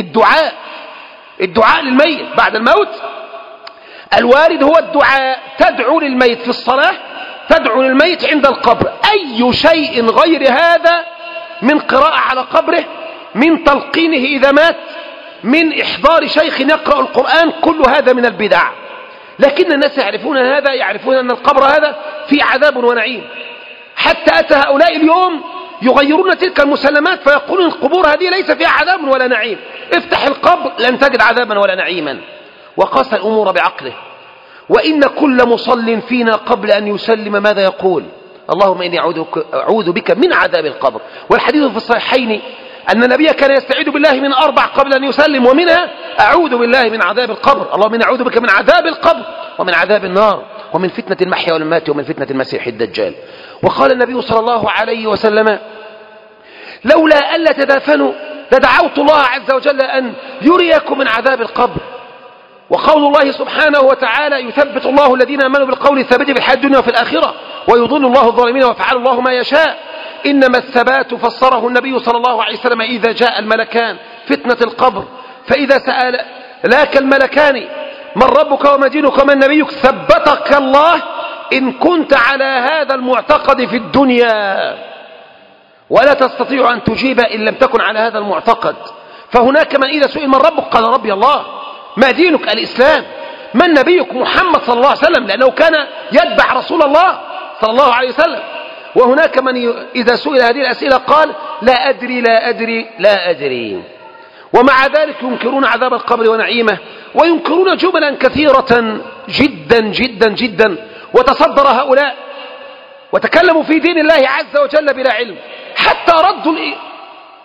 الدعاء للميت بعد الموت الوارد هو الدعاء. تدعو للميت في الصلاة، تدعو للميت عند القبر. أي شيء غير هذا من قراءة على قبره، من تلقينه إذا مات، من إحضار شيخ يقرأ القرآن، كل هذا من البدع. لكن الناس يعرفون هذا، يعرفون أن القبر هذا فيه عذاب ونعيم. حتى أتى هؤلاء اليوم يغيرون تلك المسلمات فيقولون القبور هذه ليس فيها عذاب ولا نعيم، افتح القبر لن تجد عذابا ولا نعيما. وقاس الأمور بعقله. وإن كل مصل فينا قبل أن يسلم ماذا يقول؟ اللهم إني أعوذ بك من عذاب القبر. والحديث في الصحيحين أن النبي كان يستعيذ بالله من 4 قبل أن يسلم، ومنها أعوذ بالله من عذاب القبر. اللهم إني أعوذ بك من عذاب القبر ومن عذاب النار ومن فتنة المحيا والممات ومن فتنة المسيح الدجال. وقال النبي صلى الله عليه وسلم لولا ألا تدافنوا لدعوت الله عز وجل أن يريكم من عذاب القبر. وقول الله سبحانه وتعالى يثبت الله الذين آمنوا بالقول الثابت في الحياة الدنيا وفي الآخرة ويضل الله الظالمين ويفعل الله ما يشاء. إنما الثبات فسره النبي صلى الله عليه وسلم إذا جاء الملكان فتنة القبر، فإذا سألك الملكان من ربك وما دينك ومن نبيك ثبتك الله إن كنت على هذا المعتقد في الدنيا، ولا تستطيع أن تجيب إن لم تكن على هذا المعتقد. فهناك من إذا سئل من ربك قال ربي الله، ما دينك الإسلام، من نبيك محمد صلى الله عليه وسلم، لأنه كان يتبع رسول الله صلى الله عليه وسلم. وهناك من إذا سئل هذه الأسئلة قال لا أدري لا أدري لا أدري. ومع ذلك ينكرون عذاب القبر ونعيمه، وينكرون جملا كثيرة جدا جدا جدا. وتصدر هؤلاء وتكلموا في دين الله عز وجل بلا علم، حتى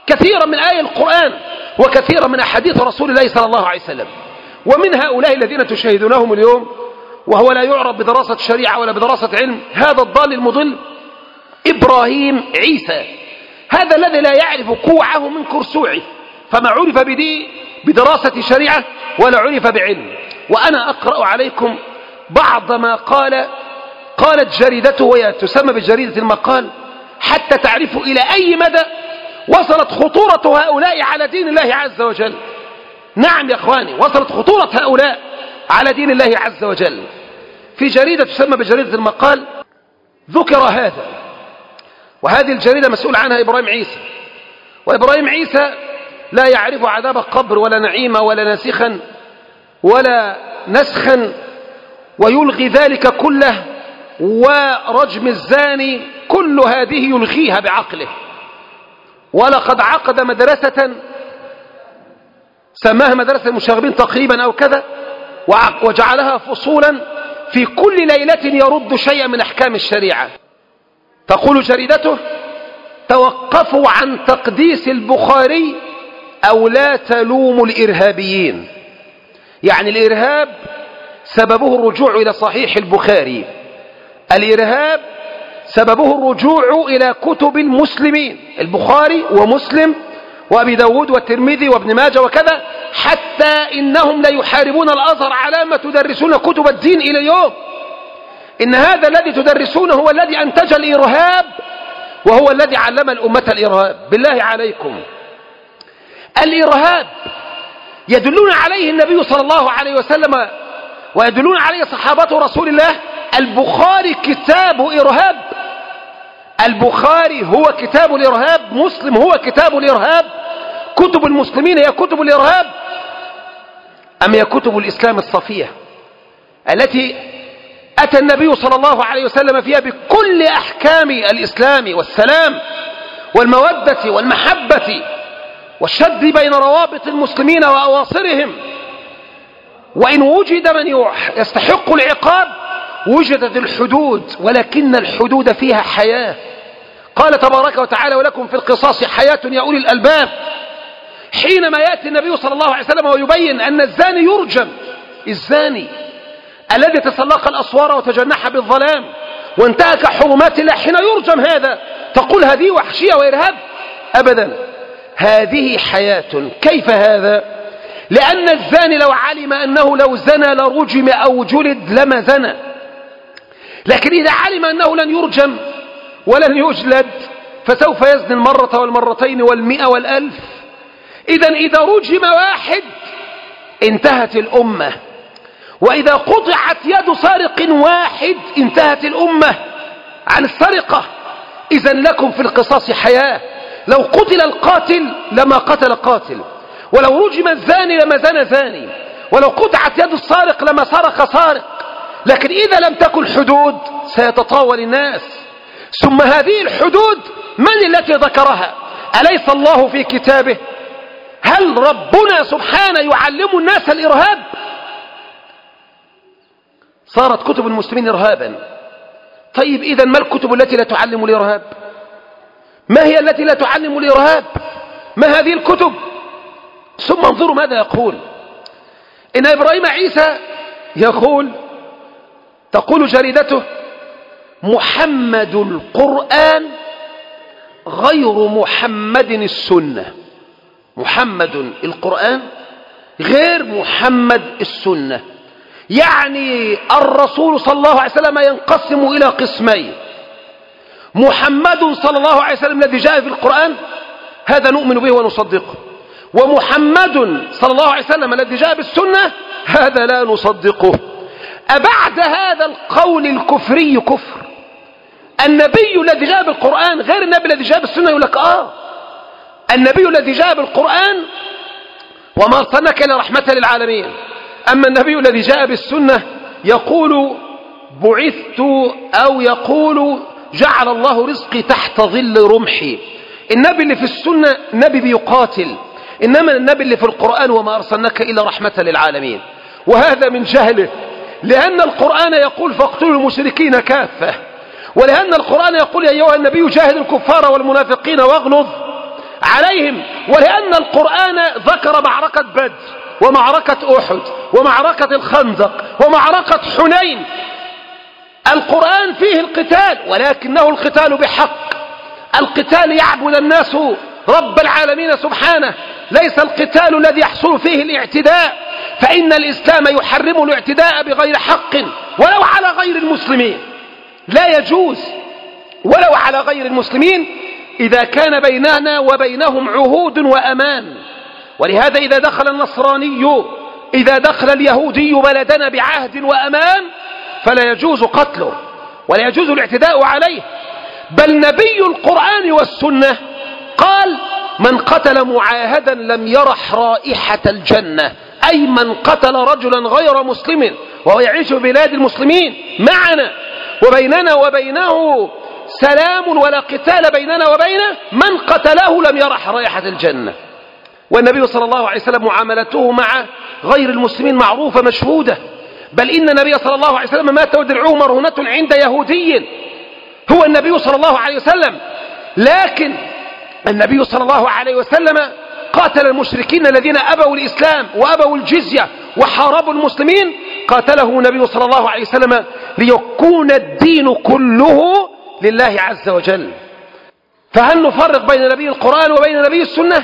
كثيرا من آية القرآن وكثيرا من أحاديث رسول الله صلى الله عليه وسلم. ومن هؤلاء الذين تشاهدونهم اليوم وهو لا يعرف بدراسة شريعة ولا بدراسة علم، هذا الضال المضل إبراهيم عيسى، هذا الذي لا يعرف كوعه من كرسوعه، فما عرف بدراسة شريعة ولا عرف بعلم. وأنا أقرأ عليكم بعض ما قالت جريدته، وهي تسمى بجريدة المقال، حتى تعرفوا إلى أي مدى وصلت خطورة هؤلاء على دين الله عز وجل. نعم يا أخواني، وصلت خطورة هؤلاء على دين الله عز وجل. في جريدة تسمى بجريدة المقال ذكر هذا، وهذه الجريدة مسؤول عنها إبراهيم عيسى، وإبراهيم عيسى لا يعرف عذاب القبر ولا نعيما ولا ناسخا ولا نسخا، ويلغي ذلك كله، ورجم الزاني كل هذه يلغيها بعقله. ولقد عقد مدرسة سماها مدرسة المشاغبين تقريبا أو كذا، وجعلها فصولا في كل ليلة يرد شيئا من أحكام الشريعة. تقول جريدته: توقفوا عن تقديس البخاري أو لا تلوموا الإرهابيين. يعني الإرهاب سببه الرجوع إلى صحيح البخاري، الإرهاب سببه الرجوع إلى كتب المسلمين، البخاري ومسلم وأبي داود والترمذي وابن ماجه وكذا، حتى إنهم ليحاربون الأزهر على ما تدرسون كتب الدين إلى اليوم. إن هذا الذي تدرسونه هو الذي أنتج الإرهاب، وهو الذي علم الأمة الإرهاب. بالله عليكم، الإرهاب يدلون عليه النبي صلى الله عليه وسلم ويدلون عليه صحابة رسول الله. البخاري كتاب إرهاب، البخاري هو كتاب الإرهاب، مسلم هو كتاب الإرهاب، كتب المسلمين هي كتب الإرهاب، أم هي كتب الإسلام الصفية التي أتى النبي صلى الله عليه وسلم فيها بكل أحكام الإسلام والسلام والمودة والمحبة والشد بين روابط المسلمين وأواصرهم. وإن وجد من يستحق العقاب وجدت الحدود، ولكن الحدود فيها حياة. قال تبارك وتعالى: ولكم في القصاص حياة يا أولي الألباب. حينما يأتي النبي صلى الله عليه وسلم ويبين أن الزاني يرجم، الزاني الذي تسلق الأسوار وتجنح بالظلام وانتهك حرمات الله حين يرجم، هذا تقول هذه وحشية وإرهاب؟ أبدا، هذه حياة. كيف هذا؟ لأن الزاني لو علم أنه لو زنى لرجم أو جلد لما زنى، لكن إذا علم أنه لن يرجم ولن يجلد فسوف يزني المرة والمرتين والمئة والألف. إذا رجم واحد انتهت الأمة، وإذا قطعت يد سارق واحد انتهت الأمة عن السرقة. إذا لكم في القصاص حياة، لو قتل القاتل لما قتل قاتل، ولو رجم الزاني لما زنى زاني، ولو قطعت يد السارق لما سرق سارق. لكن إذا لم تكن حدود سيتطاول الناس. ثم هذه الحدود من التي ذكرها؟ أليس الله في كتابه؟ هل ربنا سبحانه يعلم الناس الإرهاب؟ صارت كتب المسلمين إرهابا. طيب إذا ما الكتب التي لا تعلم الإرهاب؟ ما هي التي لا تعلم الإرهاب؟ ما هذه الكتب؟ ثم انظروا ماذا يقول. إن إبراهيم عيسى يقول، تقول جريدته: محمد القرآن غير محمد السنة. محمد القرآن غير محمد السنة. يعني الرسول صلى الله عليه وسلم ينقسم إلى قسمين: محمد صلى الله عليه وسلم الذي جاء في القرآن هذا نؤمن به ونصدقه، ومحمد صلى الله عليه وسلم الذي جاء بالسنة هذا لا نصدقه. أبعد هذا القول الكفري كفر؟ النبي الذي جاء بالقرآن غير النبي الذي جاء بالسنة؟ يقول لك النبي الذي جاء بالقرآن وما أرسلناك إلا رحمة للعالمين. أما النبي الذي جاء بالسنة يقول بعثت، أو يقول جعل الله رزقي تحت ظل رمحي. النبي اللي في السنة نبي بيقاتل، إنما النبي اللي في القرآن وما أرسلناك إلا رحمة للعالمين. وهذا من جهله، لأن القرآن يقول فاقتلوا المشركين كافة، ولأن القرآن يقول يا أيها النبي جاهد الكفار والمنافقين واغلظ عليهم، ولأن القرآن ذكر معركة بدر ومعركة أحد ومعركة الخندق ومعركة حنين. القرآن فيه القتال، ولكنه القتال بحق، القتال يعبد الناس رب العالمين سبحانه، ليس القتال الذي يحصل فيه الاعتداء، فإن الإسلام يحرم الاعتداء بغير حق ولو على غير المسلمين، لا يجوز ولو على غير المسلمين إذا كان بيننا وبينهم عهود وأمان. ولهذا إذا دخل النصراني إذا دخل اليهودي بلدنا بعهد وأمان فلا يجوز قتله ولا يجوز الاعتداء عليه، بل نبي القرآن والسنة قال: من قتل معاهدا لم يرح رائحة الجنة، أي من قتل رجلا غير مسلم وهو يعيش في بلاد المسلمين معنا وبيننا وبينه سلام ولا قتال بيننا وبينه، من قتله لم يرح رائحة الجنة. والنبي صلى الله عليه وسلم معاملته مع غير المسلمين معروفة مشهودة، بل إن النبي صلى الله عليه وسلم مات ودرعه مرهونة عند يهودي هو النبي صلى الله عليه وسلم، لكن النبي صلى الله عليه وسلم قاتل المشركين الذين أبوا الإسلام وأبوا الجزية وحاربوا المسلمين، قاتله النبي صلى الله عليه وسلم ليكون الدين كله لله عز وجل. فهل نفرق بين نبي القرآن وبين نبي السنة؟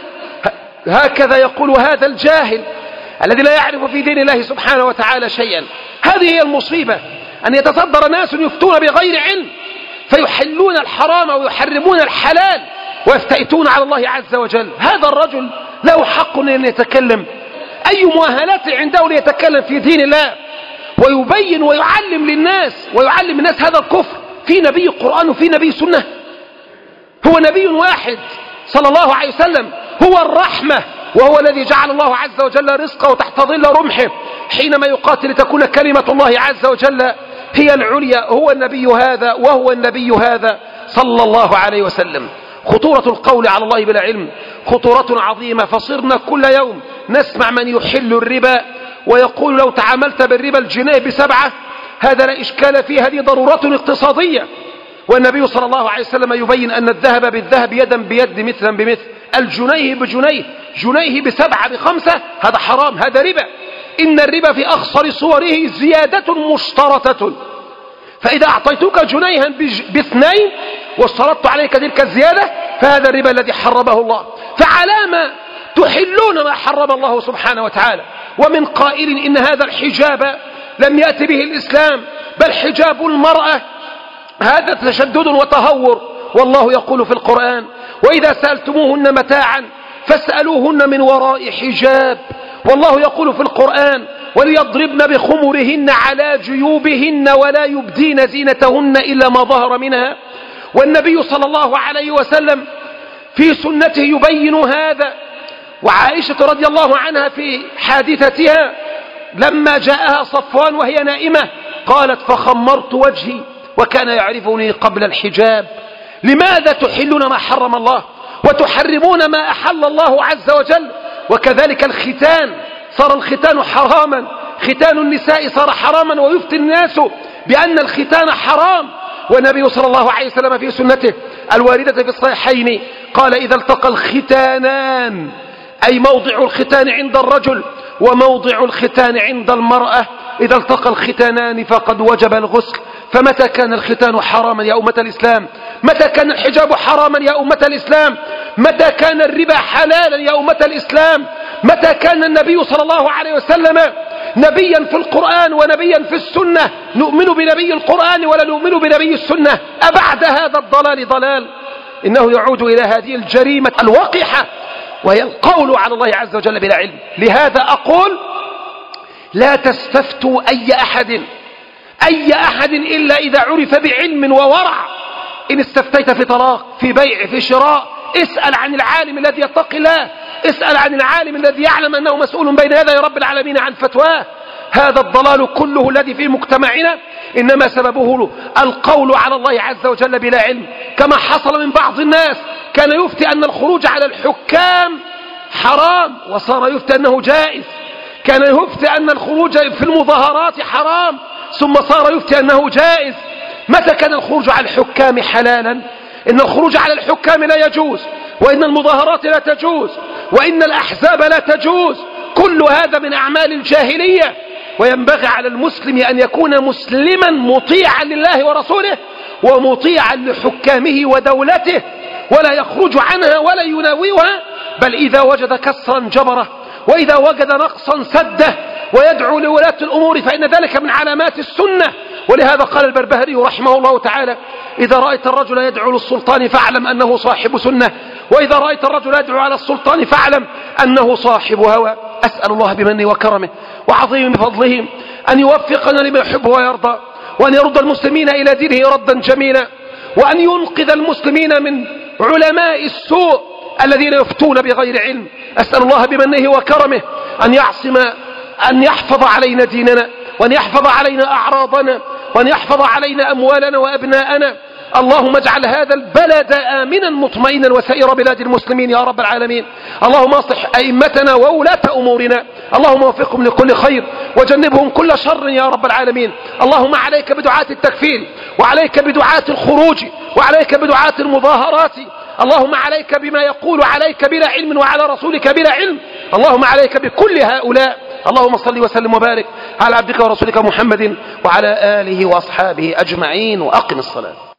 هكذا يقول هذا الجاهل الذي لا يعرف في دين الله سبحانه وتعالى شيئا. هذه هي المصيبة، أن يتصدر ناس يفتون بغير علم فيحلون الحرام ويحرمون الحلال ويفتئتون على الله عز وجل. هذا الرجل له حق أن يتكلم، أي مؤهلات عنده ليتكلم في دين الله ويبين ويعلم الناس هذا الكفر؟ في نبي قرآن وفي نبي سنة؟ هو نبي واحد صلى الله عليه وسلم، هو الرحمة، وهو الذي جعل الله عز وجل رزقه تحت ظل رمحه حينما يقاتل لتكون كلمة الله عز وجل هي العليا. هو النبي هذا وهو النبي هذا صلى الله عليه وسلم. خطورة القول على الله بلا علم خطورة عظيمة، فصرنا كل يوم نسمع من يحل الربا ويقول لو تعاملت بالربا الجنيه ب7، هذا لا إشكال فيه، هذه ضرورة اقتصادية. والنبي صلى الله عليه وسلم يبين أن الذهب بالذهب يدا بيد مثلا بمثل، الجنيه بجنيه، جنيه ب7 ب5، هذا حرام، هذا ربا. إن الربا في أخصر صوره زيادة مشترطة، فإذا أعطيتك جنيها ب2 واشترطت عليك تلك الزيادة فهذا الربا الذي حرمه الله. فعلام تحلون ما حرم الله سبحانه وتعالى؟ ومن قائل إن هذا الحجاب لم يأتي به الإسلام، بل حجاب المرأة هذا تشدد وتهور، والله يقول في القرآن: وإذا سألتموهن متاعا فاسألوهن من وراء حجاب. والله يقول في القرآن: وليضربن بخمرهن على جيوبهن ولا يبدين زينتهن إلا ما ظهر منها. والنبي صلى الله عليه وسلم في سنته يبين هذا. وعائشة رضي الله عنها في حادثتها لما جاءها صفوان وهي نائمة قالت: فخمرت وجهي وكان يعرفني قبل الحجاب. لماذا تحلون ما حرم الله وتحرمون ما أحل الله عز وجل؟ وكذلك الختان، صار الختان حراما، ختان النساء صار حراما، ويفتي الناس بأن الختان حرام. والنبي صلى الله عليه وسلم في سنته الواردة في الصحيحين قال: إذا التقى الختانان، أي موضع الختان عند الرجل وموضع الختان عند المرأة، إذا التقى الختانان فقد وجب الغسل. فمتى كان الختان حراما يا أمة الإسلام؟ متى كان الحجاب حراما يا أمة الإسلام؟ متى كان الربا حلالا يا أمة الإسلام؟ متى كان النبي صلى الله عليه وسلم نبيا في القرآن ونبيا في السنة؟ نؤمن بنبي القرآن ولا نؤمن بنبي السنة؟ أبعد هذا الضلال ضلال. إنه يعود إلى هذه الجريمة الوقحة، وهي القول على الله عز وجل بلا علم. لهذا أقول: لا تستفتوا أي أحد إلا إذا عرف بعلم وورع. إن استفتيت في طلاق، في بيع، في شراء، اسأل عن العالم الذي يتقي الله، اسأل عن العالم الذي يعلم أنه مسؤول بين يدي رب العالمين عن فتواه. هذا الضلال كله الذي في مجتمعنا إنما سببه القول على الله عز وجل بلا علم، كما حصل من بعض الناس كان يفتي أن الخروج على الحكام حرام وصار يفتي أنه جائز، كان يفتي أن الخروج في المظاهرات حرام ثم صار يفتي أنه جائز. متى كان الخروج على الحكام حلالا؟ إن الخروج على الحكام لا يجوز، وإن المظاهرات لا تجوز، وإن الأحزاب لا تجوز. كل هذا من أعمال الجاهلية. وينبغي على المسلم أن يكون مسلما مطيعا لله ورسوله ومطيعا لحكامه ودولته، ولا يخرج عنها ولا يناويها، بل إذا وجد كسرا جبره، وإذا وجد نقصا سده، ويدعو لولاة الأمور، فإن ذلك من علامات السنة. ولهذا قال البربهاري رحمه الله تعالى: إذا رأيت الرجل يدعو للسلطان فاعلم أنه صاحب سنة، وإذا رأيت الرجل يدعو على السلطان فاعلم أنه صاحب هوى. أسأل الله بمنه وكرمه وعظيم فضله أن يوفقنا لما يحب ويرضى، وأن يرد المسلمين إلى دينه ردا جميلا، وأن ينقذ المسلمين من علماء السوء الذين يفتون بغير علم. أسأل الله بمنه وكرمه أن يحفظ علينا ديننا، وأن يحفظ علينا أعراضنا، وأن يحفظ علينا أموالنا وأبناءنا. اللهم اجعل هذا البلد آمنا مطمئنا وسائر بلاد المسلمين يا رب العالمين. اللهم اصلح أئمتنا وولاة أمورنا، اللهم وفقهم لكل خير وجنبهم كل شر يا رب العالمين. اللهم عليك بدعاة التكفير، وعليك بدعاة الخروج، وعليك بدعاة المظاهرات. اللهم عليك بما يقول عليك بلا علم وعلى رسولك بلا علم. اللهم عليك بكل هؤلاء. اللهم صل وسلم وبارك على عبدك ورسولك محمد وعلى آله وأصحابه أجمعين، وأقم الصلاة.